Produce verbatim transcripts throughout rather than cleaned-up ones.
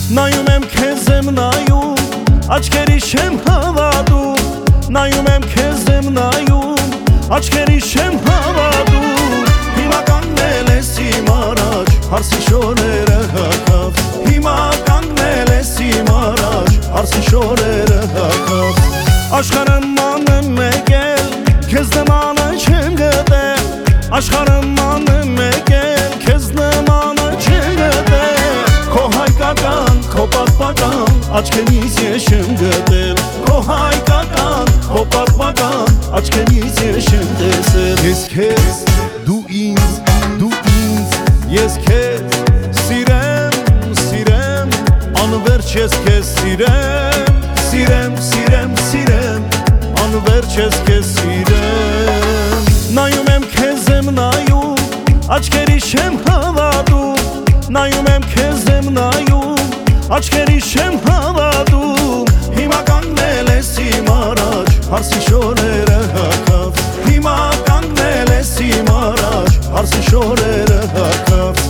Նայում եմ քեզ եմ նայում, աչքերիս չեմ հավատում, նայում եմ քեզ եմ նայում, աչքերիս չեմ հավատում։ Հիմա կանգնել ես իմ առաջ, հարսի շորերը հագավ, հիմա կանգնել ես իմ առաջ, հարսի շորերը հագավ։ Աշխարհը ման է մեկ էլ, քեզ նմանը չեմ գտել, աշխարհը ման է մեկ էլ, քեզ նմանը չեմ գտել։ Քո հայկական, քո պատմական, աչքերից ես չեմ գտել, քո հայկական, քո պատմական, աչքերից ես չեմ տեսել։ Ես քեզ, դու ինձ, դու ինձ, ես քեզ սիրեմ, սիրեմ, անվերջ ես քեզ սիրեմ, սիրեմ, սիրեմ, սիրեմ, անվերջ ես քեզ սիրեմ։ Նայում եմ քեզ եմ նայում, աչքերիս չեմ հավատում, նայում եմ քեզ եմ նայում, աչքերիս չեմ հավատում։ Հիմա կանգնել ես իմ առաջ, հարսի շորերը հագավ, հիմա կանգնել ես իմ առաջ, հարսի շորերը հագավ։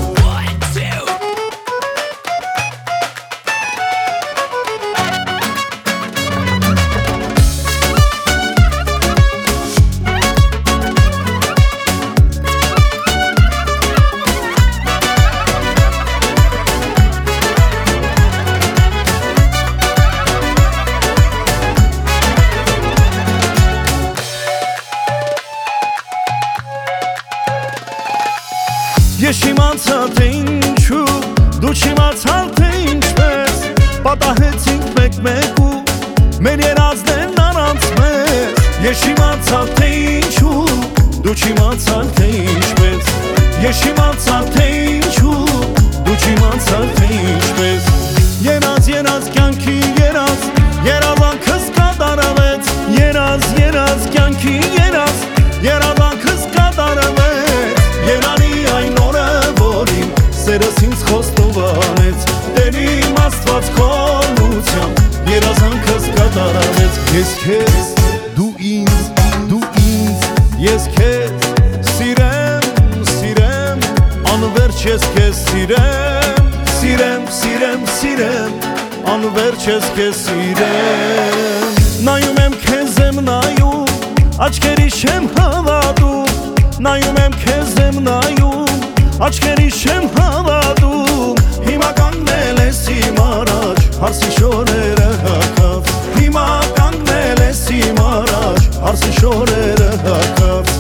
Ես չիմացա թե ինչու, դու չիմացալ թե ինչպես, պատահեցինք մեկ-մեկու, մեր երազներն առանց մեզ։ Ես չիմացա թե ինչու, դու չիմացալ թե ինչպես, ես չիմացա թե ինչու, դու չիմացալ թե ինչպես։ Երազ, երազ կյանքի երազ, երազանքս կատարվեց, երազ, երազ կյանքի երազ, երազանքս կատարվեց։ Երանի այն օրը, որին սերս ինձ խոստովանեց, Տեր իմ Աստված քո օգնությամբ, երազանքս կատարվեց։ Ես քեզ, դու ինձ, դու ինձ, ես քեզ սիրեմ, սիրեմ, անվերջ ես քեզ սիրեմ, սիրեմ, սիրեմ, սիրեմ, անվերջ ես քեզ սիրեմ։ Նայում եմ քեզ եմ նայում, աչքերիս չեմ հավատում, նայում եմ քեզ եմ նայում, աչքերիս չեմ հավատում։ Հիմա կանգնել ես իմ առաջ, հարսի շորերը հագավ, հիմա կանգնել ես իմ առաջ, հարսի շորերը հագավ։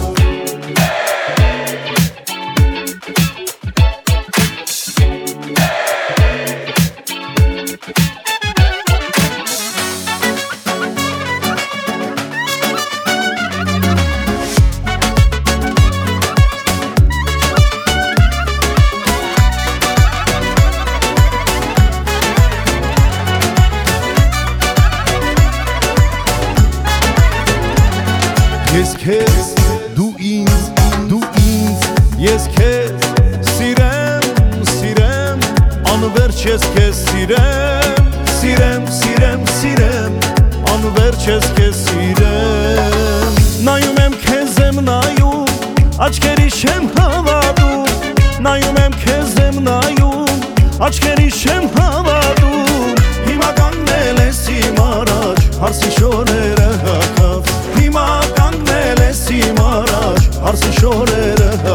Ես քեզ, դու ինձ, դու ինձ, ես քեզ սիրեմ, սիրեմ, անվերջ ես քեզ սիրեմ, սիրեմ, սիրեմ, սիրեմ, անվերջ ես քեզ սիրեմ։ Նայում եմ քեզ եմ նայում, աչքերիս չեմ հավատում, նայում եմ քեզ եմ նայում, աչքերիս չեմ հավատում։ Հիմա կանգնել ես իմ առաջ, հարսի շորերը հագավ, հիմա կանգնել ես իմ առաջ, հարսի շորերը